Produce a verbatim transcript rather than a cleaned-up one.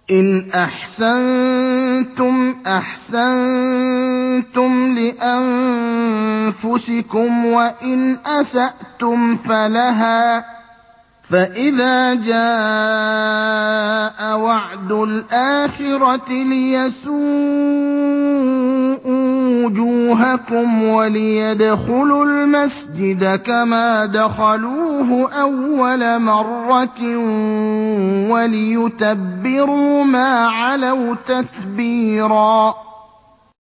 إِنْ أَحْسَنتُمْ أَحْسَنتُمْ لِأَنفُسِكُمْ ۖ وَإِنْ أَسَأْتُمْ فَلَهَا ۚ فَإِذَا جَاءَ وَعْدُ الْآخِرَةِ لِيَسُوءُوا وُجُوهَكُمْ وَلِيَدْخُلُوا الْمَسْجِدَ كَمَا دَخَلُوهُ أَوَّلَ مَرَّةٍ وَلِيُتَبِّرُوا مَا عَلَوْا تَتْبِيرًا